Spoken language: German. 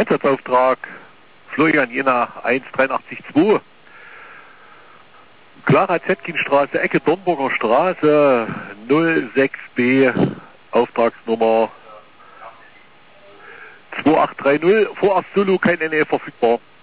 Einsatzauftrag Florian Jena 183-2. Clara Zetkinstraße, Ecke Dornburger Straße, 06B, Auftragsnummer 2830, vorerst Solo, kein NE verfügbar.